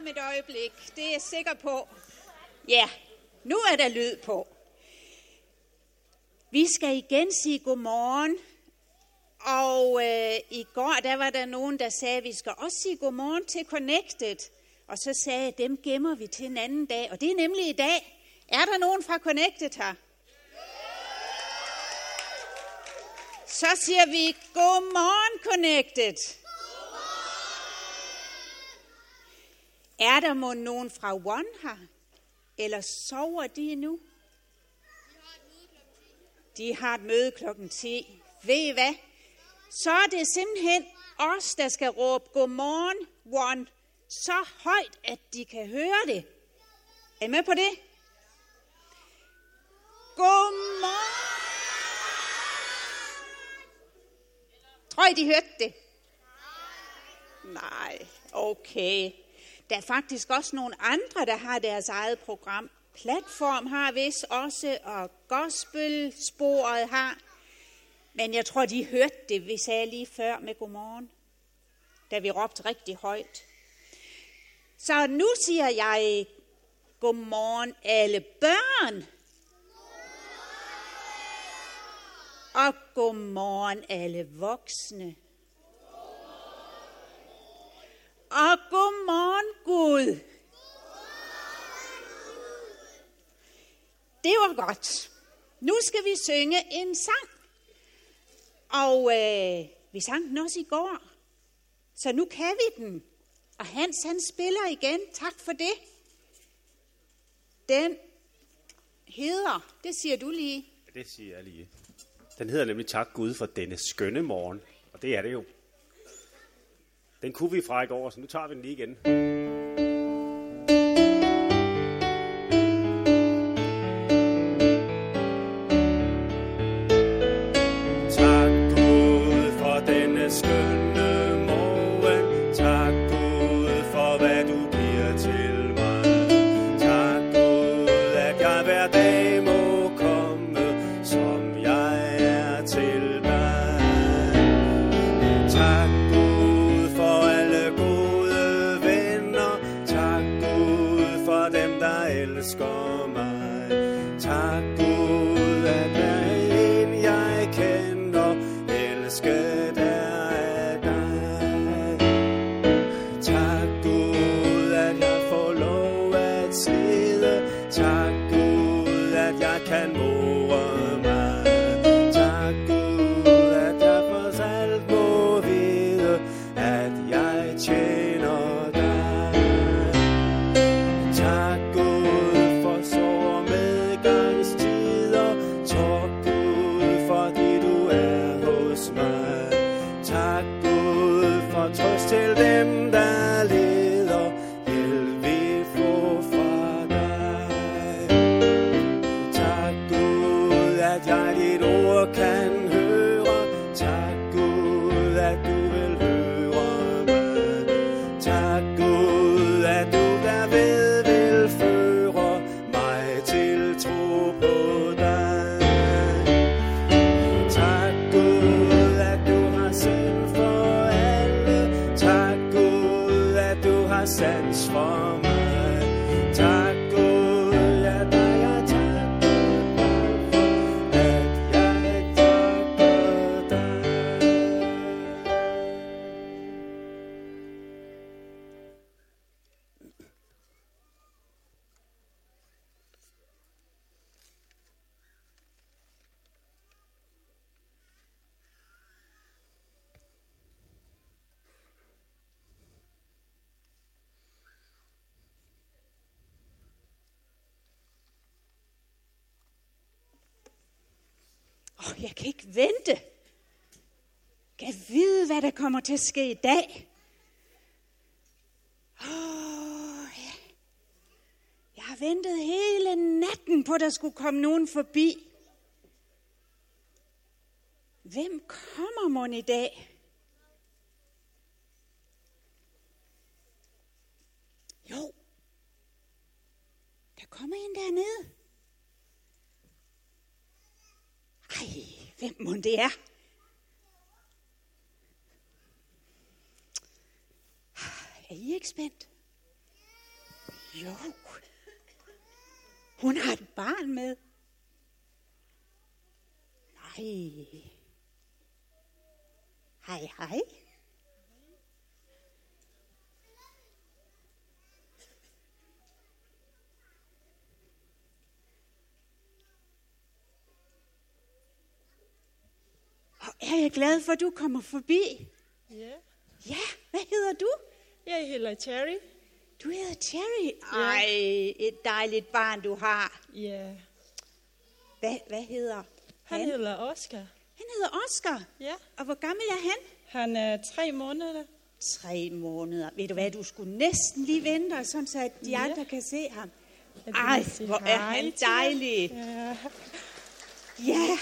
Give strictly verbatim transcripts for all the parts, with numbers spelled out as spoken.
om et øjeblik. Det er jeg sikker på. Ja, nu er der lyd på. Vi skal igen sige godmorgen. Og øh, i går, der var der nogen, der sagde, at vi skal også sige godmorgen til Connected. Og så sagde jeg, dem gemmer vi til en anden dag. Og det er nemlig i dag. Er der nogen fra Connected her? Så siger vi, godmorgen Connected. Er der mon nogen fra One her? Eller sover de nu? De har et møde klokken ti. Ved I hvad? Så er det simpelthen os, der skal råbe godmorgen One så højt, at de kan høre det. Er I med på det? Godmorgen! Tror I, de hørte det? Nej, okay. Der er faktisk også nogle andre, der har deres eget program. Platform har vist også, og gospelsporet har. Men jeg tror, de hørte det, vi sagde lige før med godmorgen, da vi råbte rigtig højt. Så nu siger jeg godmorgen alle børn. Og godmorgen alle voksne. Og godmorgen Gud. Det var godt. Nu skal vi synge en sang. Og øh, vi sang den også i går. Så nu kan vi den. Og Hans, han spiller igen. Tak for det. Den hedder, det siger du lige. Det siger jeg lige. Den hedder nemlig Tak Gud for denne skønne morgen. Og det er det jo. Den kunne vi fra i går, så nu tager vi den lige igen. Tak Gud for denne skønne morgen. Tak Gud for hvad du giver til mig. Tak Gud at jeg hver dag må komme som jeg er til mig. Tak Gud for alle gode venner. Tak Gud for dem der elsker mig. Tak Gud at hver en jeg kender elsket er af dig. Tak Gud at jeg får lov at slide. Tak Gud at jeg kan more mig. Tak Gud at jeg for alt må vide at jeg tjener dig. Tak Gud for sorg og medgangstider. Tak Gud fordi du er hos mig. Tak Gud for trøst til dem der lider. Hjælp vi få fra dig. Tak Gud at jeg dit ord kan høre. Tak Gud at du vil høre mig. Tak Gud at du derved vil føre mig til tro på dig. Tak Gud at du har sind for alle. Tak Gud at du har sans for mig. Tak Gud at dig er tak for at jeg takker dig. Åh, jeg kan ikke vente. Kan vide, hvad der kommer til at ske i dag. Åh, ja. Jeg har ventet hele natten på, at der skulle komme nogen forbi. Hvem kommer mon i dag? Jo, der kommer en dernede. Ej, hvem mon det er? Er I ikke spændt? Jo. Hun har et barn med. Nej. Hej, hej. Og er jeg glad for, at du kommer forbi. Ja. Ja, hvad hedder du? Jeg hedder Cherry. Du hedder Cherry. Ej, et dejligt barn, du har. Ja. Hvad, hvad hedder han? Han hedder Oscar. Han hedder Oscar. Ja. Og hvor gammel er han? Han er tre måneder. Tre måneder. Ved du hvad, du skulle næsten lige vente dig, sådan så at de Ja. andre kan se ham. Jeg Ej, vil sige hvor er hej han til ham. dejlig. Ja. Ja.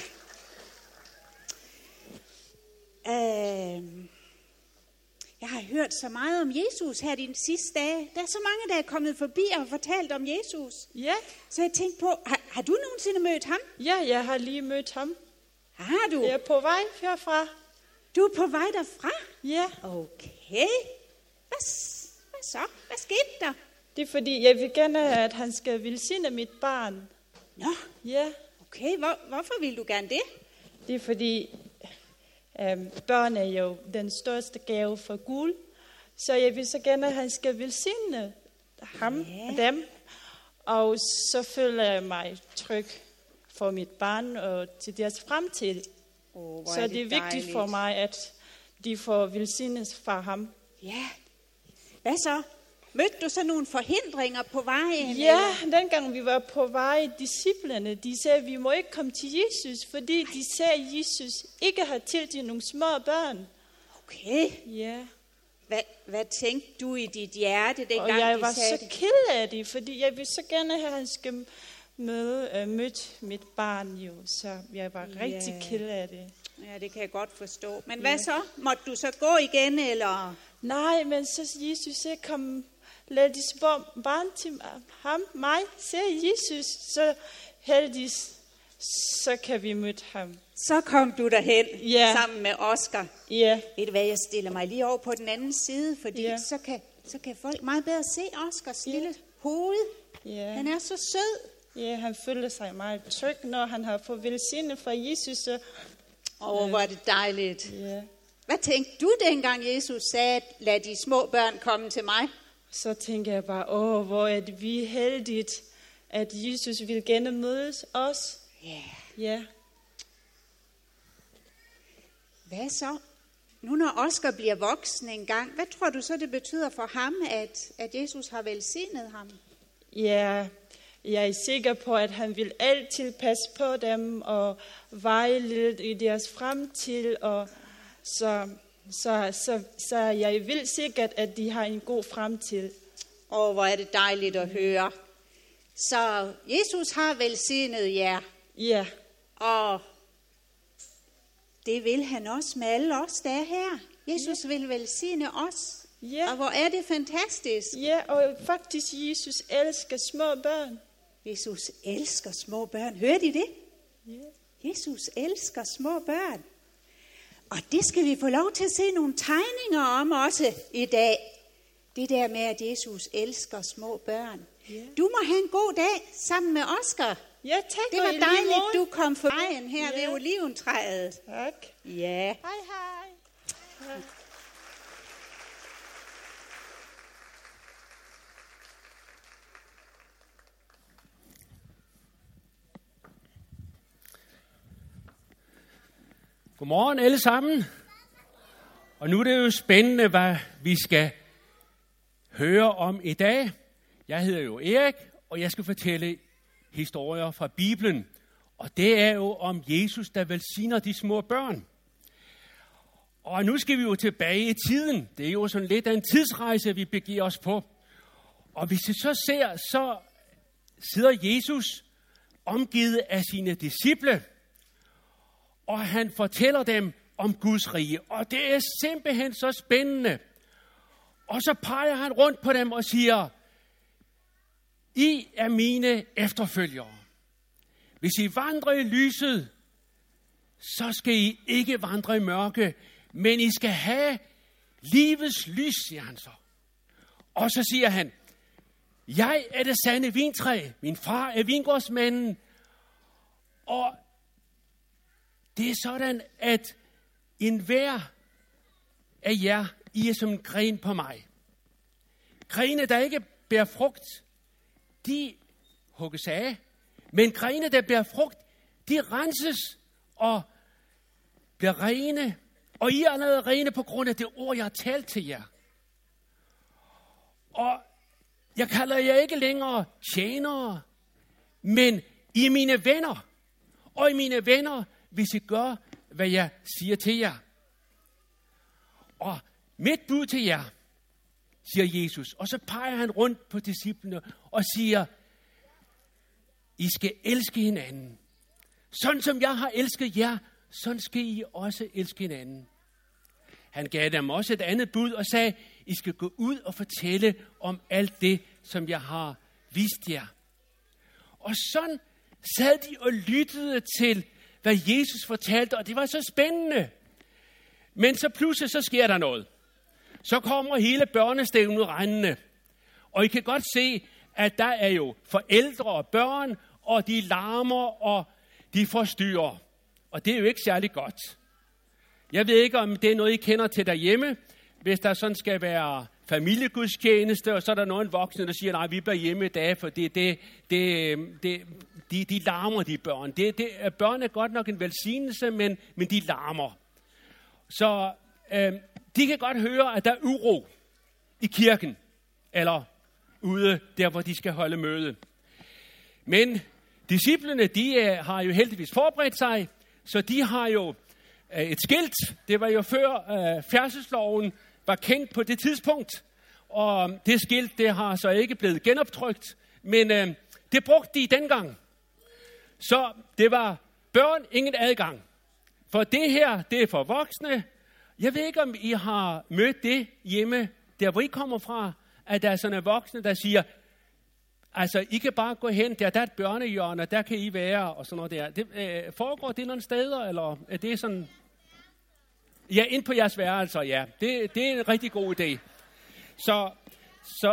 Øhm. Jeg har hørt så meget om Jesus her de sidste dage. Der er så mange, der er kommet forbi og har fortalt om Jesus. Ja. Så jeg tænkte på, har, har du nogensinde mødt ham? Ja, jeg har lige mødt ham. Har du? Jeg er på vej herfra. Du er på vej derfra? Ja. Okay. Hvad, s- hvad så? Hvad skete der? Det er fordi, jeg vil gerne, at han skal velsigne mit barn. Nå, Ja. okay. Hvor, hvorfor vil du gerne det? Det er fordi, øhm, børn er jo den største gave for Gud. Så jeg vil så gerne, at han skal velsigne ham Ja. og dem. Og så føler jeg mig tryg for mit barn og til deres fremtid. Oh, Så det er vigtigt for mig, at de får velsignes fra ham. Ja. Hvad så? Mødte du så nogle forhindringer på vejen? Ja, dengang vi var på vej, disciplerne, de sagde, at vi må ikke komme til Jesus, fordi de sagde, at Jesus ikke har tilgivet nogle små børn. Okay. Ja, Hvad, hvad tænkte du i dit hjerte, dengang og jeg de var sagde så det? ked af det, fordi jeg vil så gerne have, at han skal møde, øh, møde mit barn jo. Så jeg var Ja. rigtig ked af det. Ja, det kan jeg godt forstå. Men hvad så? Måtte du så gå igen, eller? Nej, men så Jesus sagde, kom, lad de små barn til ham, mig, sagde Jesus, så heldigvis, så kan vi møde ham. Så kom du derhen Ja. sammen med Oscar. Ja, Ved du hvad, jeg stiller mig lige over på den anden side, fordi Ja. så, kan, så kan folk meget bedre se Oscars Ja. lille hoved. ja. Han er så sød. Ja, han føler sig meget tryg, når han har fået velsignet fra Jesus. Så, Åh, hvor er det dejligt. ja. Hvad tænkte du dengang, Jesus sagde, lad de små børn komme til mig? Så tænker jeg bare, åh, hvor er det vi heldigt, at Jesus vil gerne mødes os. Ja. Ja. Hvad så? Nu når Oscar bliver voksen en gang, hvad tror du så, det betyder for ham, at, at Jesus har velsignet ham? Ja, jeg er sikker på, at han vil altid passe på dem og vejlede i deres fremtid. Og så, så, så, så jeg vil sikkert, at de har en god fremtid. Åh, hvor er det dejligt at høre. Så Jesus har velsignet jer, Ja, og det vil han også med alle os, der er her. Jesus vil velsigne os. ja. Og hvor er det fantastisk. Ja, og faktisk Jesus elsker små børn. Jesus elsker små børn. Hørte I det? Ja. Jesus elsker små børn. Og det skal vi få lov til at se nogle tegninger om også i dag. Det der med, at Jesus elsker små børn. Ja. Du må have en god dag sammen med Oscar. Ja, tak. Det og var i lige dejligt, måde. du kom for vejen her Ja. ved oliventræet. Tak. Ja. Hej, hej. Ja. Godmorgen alle sammen. Og nu er det jo spændende, hvad vi skal høre om i dag. Jeg hedder jo Erik, og jeg skal fortælle historier fra Bibelen. Og det er jo om Jesus, der velsigner de små børn. Og nu skal vi jo tilbage i tiden. Det er jo sådan lidt af en tidsrejse, vi begiver os på. Og hvis vi så ser, så sidder Jesus omgivet af sine disciple, og han fortæller dem om Guds rige. Og det er simpelthen så spændende. Og så peger han rundt på dem og siger, I er mine efterfølgere. Hvis I vandrer i lyset, så skal I ikke vandre i mørke, men I skal have livets lys, siger han så. Og så siger han, Jeg er det sande vintræ. Min far er vingårdsmanden. Og det er sådan, at enhver af jer, I er som en gren på mig. Grene, der ikke bærer frugt, de hugges af. Men grene, der bærer frugt, de renses og bliver rene. Og I er allerede rene på grund af det ord, jeg har talt til jer. Og jeg kalder jer ikke længere tjenere, men I er mine venner. Og I mine venner, hvis I gør, hvad jeg siger til jer. Og mit bud til jer, siger Jesus. Og så peger han rundt på disciplene og siger, I skal elske hinanden. Sådan som jeg har elsket jer, sådan skal I også elske hinanden. Han gav dem også et andet bud og sagde, I skal gå ud og fortælle om alt det, som jeg har vist jer. Og sådan sad de og lyttede til, hvad Jesus fortalte, og det var så spændende. Men så pludselig så sker der noget. Så kommer hele børnestævnet rendende. Og I kan godt se, at der er jo forældre og børn, og de larmer, og de forstyrrer. Og det er jo ikke særlig godt. Jeg ved ikke, om det er noget, I kender til derhjemme. Hvis der sådan skal være familiegudstjeneste, og så er der nogen voksne, der siger, nej, vi bliver hjemme i dag, for det, det, det, det, de, de larmer, de børn. Det, det, børn er godt nok en velsignelse, men, men de larmer. Så øh, de kan godt høre, at der er uro i kirken, eller ude der, hvor de skal holde møde. Men disciplene, de øh, har jo heldigvis forberedt sig, så de har jo øh, et skilt. Det var jo før øh, færdselsloven var kendt på det tidspunkt, og det skilt, det har så ikke blevet genoptrykt, men øh, det brugte de dengang. Så det var børn, ingen adgang. For det her, det er for voksne. Jeg ved ikke, om I har mødt det hjemme, der hvor I kommer fra, at der er sådan en voksne, der siger, altså, I kan bare gå hen, der, der er et børnehjørne, der kan I være, og sådan noget der. Det, øh, foregår det nogle steder, eller er det sådan? Ja, ind på jeres værelser, ja. Det, det er en rigtig god idé. Så, så,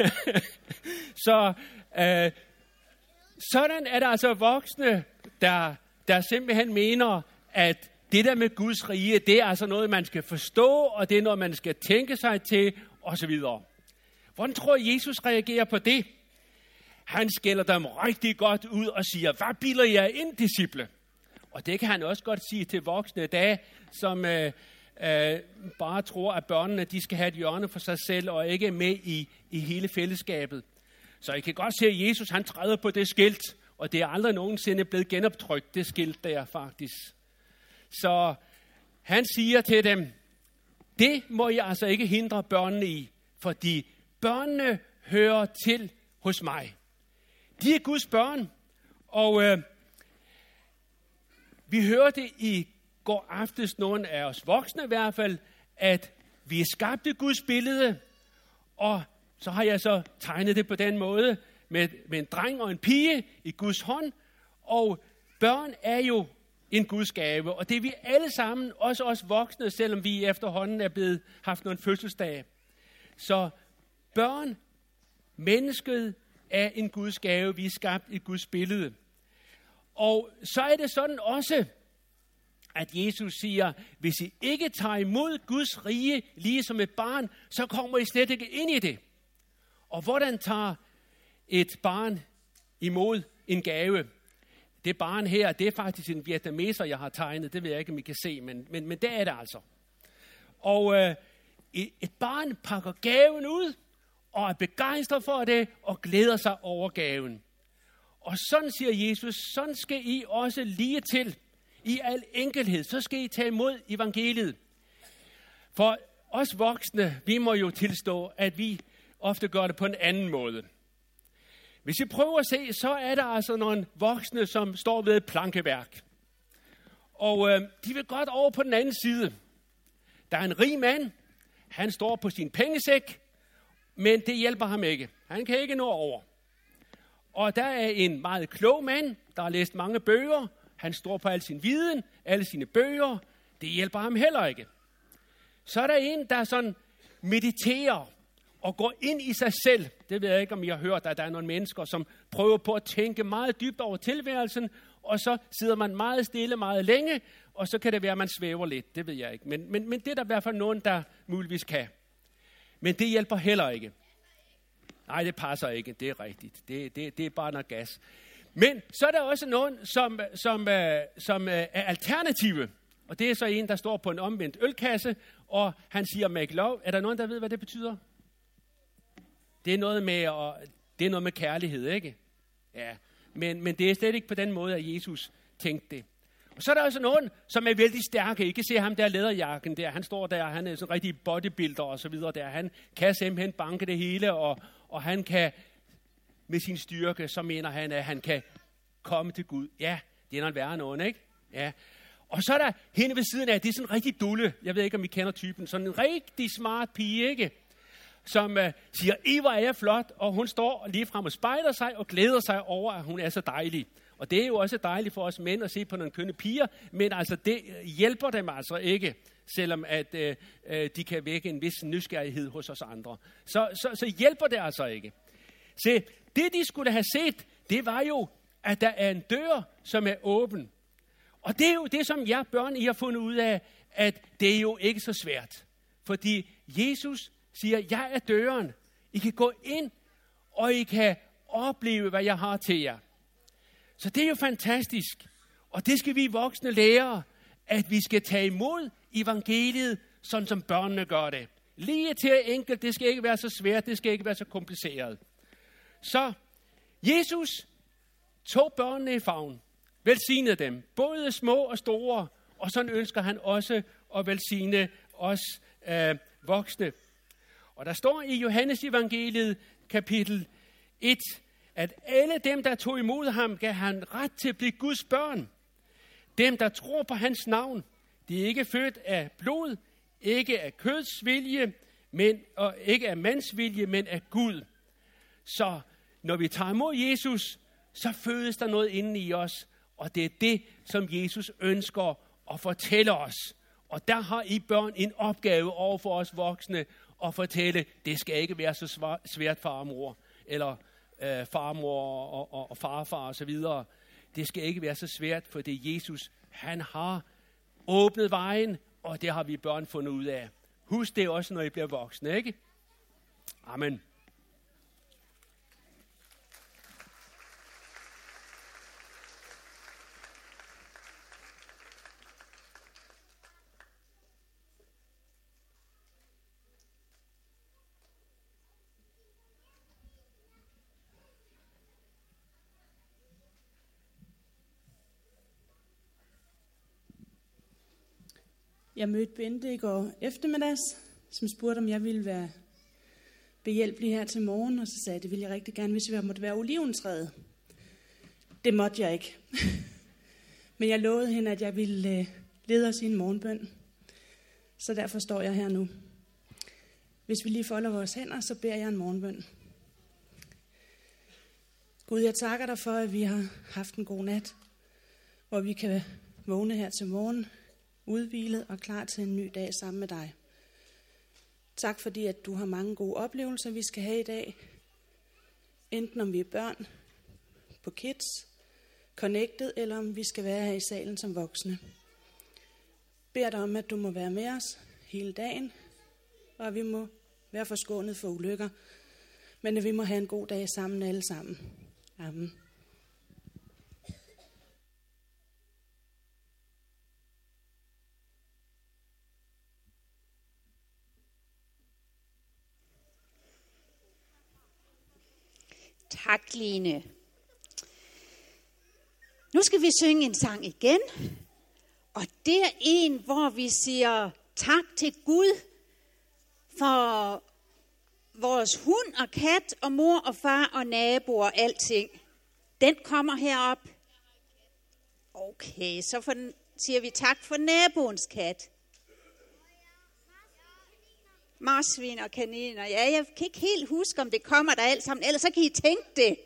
så øh, sådan er der altså voksne, der, der simpelthen mener, at det der med Guds rige, det er altså noget, man skal forstå, og det er noget, man skal tænke sig til, osv. Hvordan tror I, Jesus reagerer på det? Han skælder dem rigtig godt ud og siger, hvad bilder jeg ind, disciple? Og det kan han også godt sige til voksne i dag, som øh, øh, bare tror, at børnene de skal have et hjørne for sig selv, og ikke er med i, i hele fællesskabet. Så I kan godt se, at Jesus han træder på det skilt, og det er aldrig nogensinde blevet genoptrykt, det skilt der faktisk. Så han siger til dem, det må I altså ikke hindre børnene i, fordi børnene hører til hos mig. De er Guds børn, og øh, vi hørte i går aftes, nogle af os voksne i hvert fald, at vi er skabt i Guds billede, og så har jeg så tegnet det på den måde, med, med en dreng og en pige i Guds hånd, og børn er jo en Guds gave, og det er vi alle sammen, også os voksne, selvom vi efterhånden er blevet haft nogle fødselsdage. Så børn, mennesket er en Guds gave, vi er skabt i Guds billede. Og så er det sådan også, at Jesus siger, hvis I ikke tager imod Guds rige lige som et barn, så kommer I slet ikke ind i det. Og hvordan tager et barn imod en gave? Det barn her, det er faktisk en vietnameser, jeg har tegnet. Det ved jeg ikke, om I kan se, men, men, men det er det altså. Og øh, et barn pakker gaven ud, og er begejstret for det, og glæder sig over gaven. Og sådan siger Jesus, sådan skal I også lige til, i al enkelhed, så skal I tage imod evangeliet. For os voksne, vi må jo tilstå, at vi ofte gør det på en anden måde. Hvis I prøver at se, så er der altså nogle voksne, som står ved et plankeværk. Og øh, de vil godt over på den anden side. Der er en rig mand, han står på sin pengesæk, men det hjælper ham ikke. Han kan ikke nå over. Og der er en meget klog mand, der har læst mange bøger. Han står på al sin viden, alle sine bøger. Det hjælper ham heller ikke. Så er der en, der sådan mediterer og går ind i sig selv. Det ved jeg ikke, om I har hørt, at der er nogle mennesker, som prøver på at tænke meget dybt over tilværelsen, og så sidder man meget stille meget længe, og så kan det være, at man svæver lidt. Det ved jeg ikke. Men, men, men det er der i hvert fald nogen, der muligvis kan. Men det hjælper heller ikke. Nej, det passer ikke. Det er rigtigt. Det, det, det er bare noget gas. Men så er der også nogen, som, som, som er alternative. Og det er så en, der står på en omvendt ølkasse, og han siger make love. Er der nogen, der ved, hvad det betyder? Det er noget med, og det er noget med kærlighed, ikke? Ja, men, men det er slet ikke på den måde, at Jesus tænkte det. Og så er der også nogen, som er vældig stærke. I kan se ham der læderjakken der. Han står der, han er sådan en rigtig bodybuilder og så videre der. Han kan simpelthen banke det hele, og, og han kan med sin styrke, så mener han, at han kan komme til Gud. Ja, det er noget værre nogen, ikke? Ja. Og så er der hende ved siden af, det er sådan en rigtig dulle. Jeg ved ikke, om I kender typen. Sådan en rigtig smart pige, ikke? Som uh, siger, Eva er flot, og hun står lige frem og spejler sig og glæder sig over, at hun er så dejlig. Og det er jo også dejligt for os mænd at se på nogle kønne piger, men altså det hjælper dem altså ikke, selvom at uh, uh, de kan vække en vis nysgerrighed hos os andre. Så, så, så hjælper det altså ikke. Se, det de skulle have set, det var jo, at der er en dør, som er åben. Og det er jo det, som jer børn, I har fundet ud af, at det er jo ikke så svært. Fordi Jesus siger, jeg er døren. I kan gå ind, og I kan opleve, hvad jeg har til jer. Så det er jo fantastisk. Og det skal vi voksne lære, at vi skal tage imod evangeliet, sådan som børnene gør det. Lige til enkelt, det skal ikke være så svært, det skal ikke være så kompliceret. Så Jesus tog børnene i favn, velsignede dem, både små og store, og sådan ønsker han også at velsigne os øh, voksne. Og der står i Johannes evangeliet kapitel et, at alle dem, der tog imod ham, gav han ret til at blive Guds børn. Dem, der tror på hans navn, de er ikke født af blod, ikke af køds vilje, men, og ikke af mands vilje, men af Gud. Så når vi tager imod Jesus, så fødes der noget inde i os, og det er det, som Jesus ønsker at fortælle os. Og der har I børn en opgave over for os voksne at fortælle, det skal ikke være så svært farmor, eller øh, farmor og, og, og farfar og så videre. Det skal ikke være så svært, for det er Jesus, han har åbnet vejen, og det har vi børn fundet ud af. Husk det også, når I bliver voksne, ikke? Amen. Jeg mødte Bente i går eftermiddags, som spurgte, om jeg ville være behjælpelig her til morgen, og så sagde jeg, det ville jeg rigtig gerne, hvis jeg måtte være oliventræet. Det måtte jeg ikke. Men jeg lovede hende, at jeg ville lede os i en morgenbøn. Så derfor står jeg her nu. Hvis vi lige folder vores hænder, så beder jeg en morgenbøn. Gud, jeg takker dig for, at vi har haft en god nat, hvor vi kan vågne her til morgen, udhvilet og klar til en ny dag sammen med dig. Tak fordi, at du har mange gode oplevelser, vi skal have i dag. Enten om vi er børn, på Kids, Connected, eller om vi skal være her i salen som voksne. Beder dig om, at du må være med os hele dagen, og at vi må være forskånet for ulykker, men at vi må have en god dag sammen alle sammen. Amen. Tak, Line. Nu skal vi synge en sang igen. Og det er en, hvor vi siger tak til Gud for vores hund og kat og mor og far og naboer og alting. Den kommer herop. Okay, så for, siger vi tak for naboens kat. Marsvin og kaniner. Ja, jeg kan ikke helt huske, om det kommer der alt sammen. Ellers så kan I tænke det.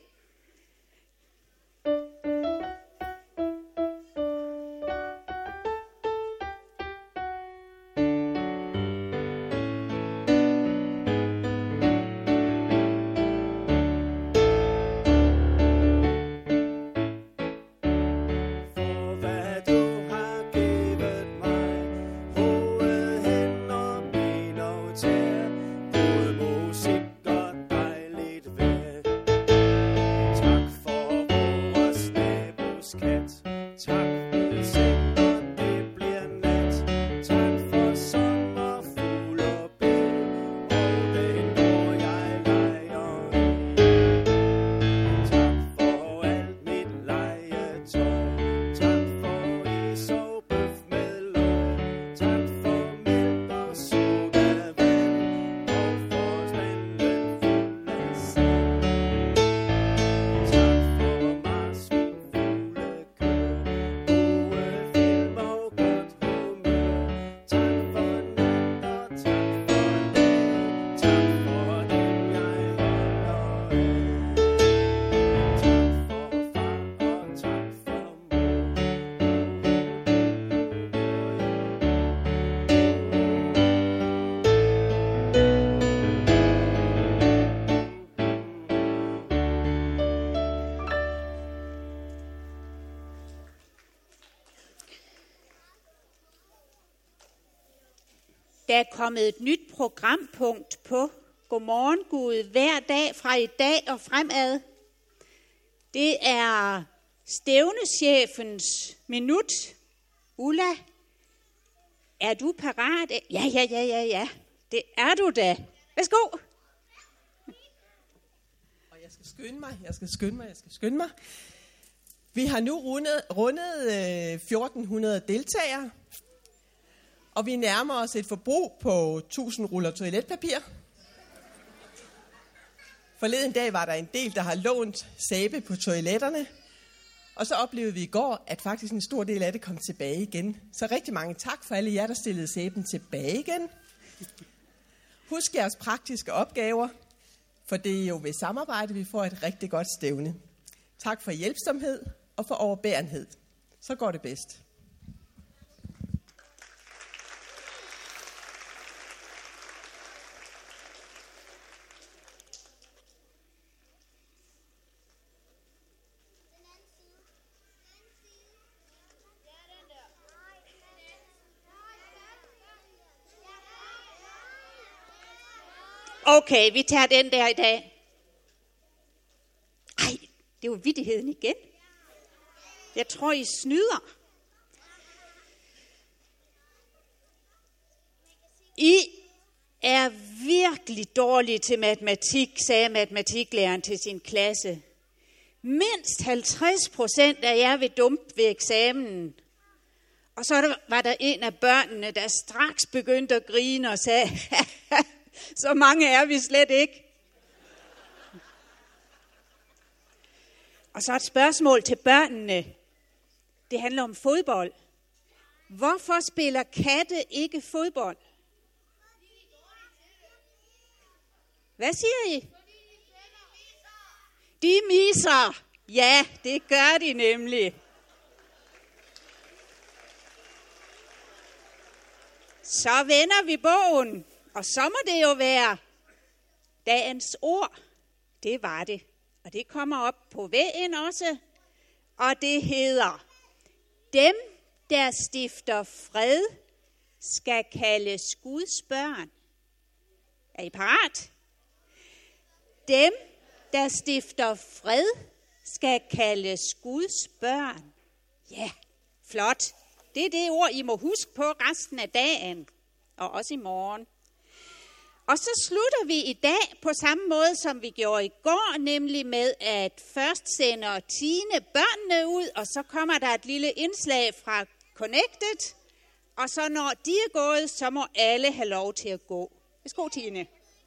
Der er kommet et nyt programpunkt på Godmorgen Gud hver dag fra i dag og fremad. Det er stævnechefens minut. Ulla, er du parat? Ja, ja, ja, ja, ja. Det er du da. Værsgo. Og jeg skal skynde mig, jeg skal skynde mig, jeg skal skynde mig. Vi har nu rundet, rundet øh, fjorten hundrede deltagere, og vi nærmer os et forbrug på tusind ruller toiletpapir. Forleden dag var der en del, der har lånt sæbe på toiletterne, og så oplevede vi i går, at faktisk en stor del af det kom tilbage igen. Så rigtig mange tak for alle jer, der stillede sæben tilbage igen. Husk jeres praktiske opgaver, for det er jo ved samarbejde, vi får et rigtig godt stævne. Tak for hjælpsomhed og for overbærenhed. Så går det bedst. Okay, vi tager den der i dag. Ej, det var vittigheden igen. Jeg tror, I snyder. I er virkelig dårlige til matematik, sagde matematiklæreren til sin klasse. Mindst halvtreds procent af jer vil dumpe ved eksamen. Og så var der en af børnene, der straks begyndte at grine og sagde, så mange er vi slet ikke. Og så et spørgsmål til børnene. Det handler om fodbold. Hvorfor spiller katte ikke fodbold? Hvad siger I? De misser. Ja, det gør de nemlig. Så vender vi bogen, og så må det jo være dagens ord. Det var det. Og det kommer op på væggen også. Og det hedder, dem, der stifter fred, skal kaldes Guds børn. Er I parat? Dem, der stifter fred, skal kaldes Guds børn. Ja, flot. Det er det ord, I må huske på resten af dagen, og også i morgen. Og så slutter vi i dag på samme måde, som vi gjorde i går, nemlig med, at først sender Tine børnene ud, og så kommer der et lille indslag fra Connected, og så når de er gået, så må alle have lov til at gå. Værsgo, Tine.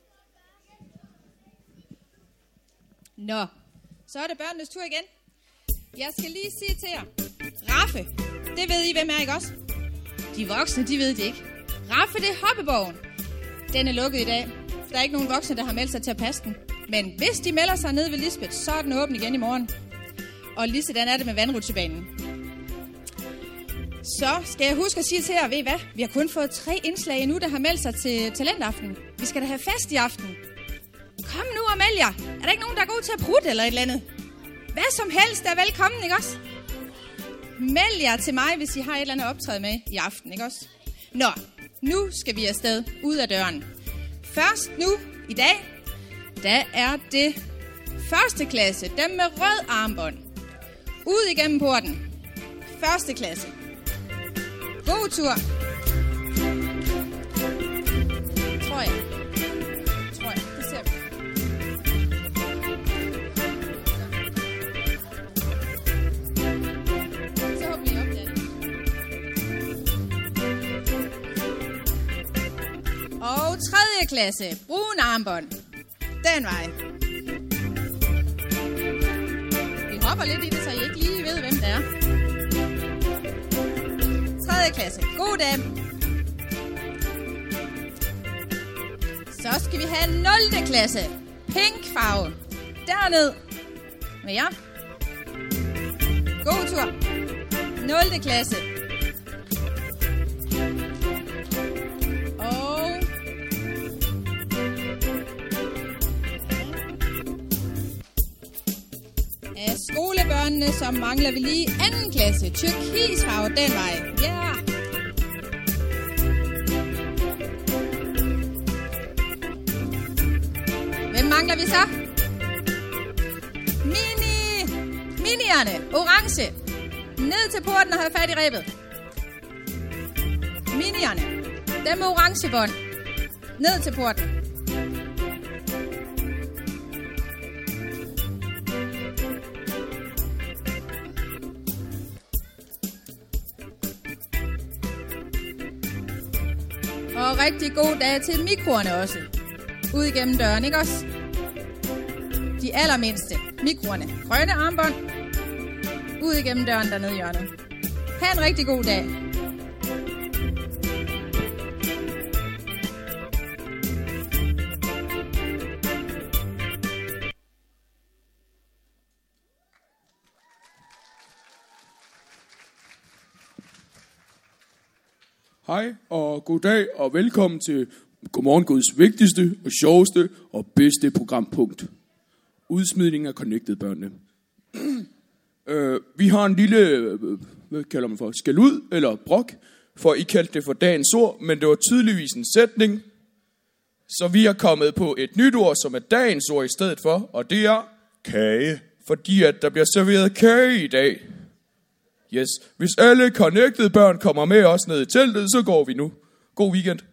Nå, så er det børnenes tur igen. Jeg skal lige sige til jer, Raffe, det ved I, hvem er, ikke også? De voksne, de ved det ikke. Raffe, det er hoppebogen. Den er lukket i dag. Der er ikke nogen voksne, der har meldt sig til at passe den. Men hvis de melder sig ned ved Lisbeth, så er den åben igen i morgen. Og lige sådan er det med vandrutsjebanen. Så skal jeg huske at sige til jer, ved I hvad? Vi har kun fået tre indslag endnu, der har meldt sig til talentaften. Vi skal da have fest i aften. Kom nu og meld jer. Er der ikke nogen, der er god til at prutte eller et eller andet? Hvad som helst er velkommen, ikke også? Meld jer til mig, hvis I har et eller andet optræde med i aften, ikke også? Nå, nu skal vi afsted ud af døren. Først nu, i dag, der er det første klasse, dem med rød armbånd. Ud igennem porten. Første klasse. God tur. Tror jeg. Tror jeg. Det ser vi. Så håber vi op, det. Og tredje klasse. Brun armbånd. Den vej. Vi hopper lidt i det, så I ikke lige ved, hvem det er. Tredje klasse. God dag. Så skal vi have nul klasse. Pink farve. Derned. Med jer. God tur. nul klasse. Og af skolebørnene, så mangler vi lige anden klasse. Turkisfarve den vej. Ja. Yeah. mangler vi så? Mini... Minierne. Orange. Ned til porten og have fat i rebet. Minierne. Dem med orange bånd. Ned til porten. Og rigtig god dag til mikroerne også. Ud igennem døren, ikke også? De allermindste. Mikroerne. Grønne armbånd. Ud igennem døren dernede i hjørnet. Ha' en rigtig god dag. Hej og goddag og velkommen til Godmorgen Guds vigtigste og sjoveste og bedste programpunkt. Udsmidning af Connected-børnene. øh, vi har en lille, øh, hvad kalder man for, skæld ud eller brok, for I kaldte det for dagens ord, men det var tydeligvis en sætning. Så vi er kommet på et nyt ord, som er dagens ord i stedet for, og det er kage. Fordi at der bliver serveret kage i dag. Yes, hvis alle Connected børn kommer med os ned i teltet, så går vi nu. God weekend.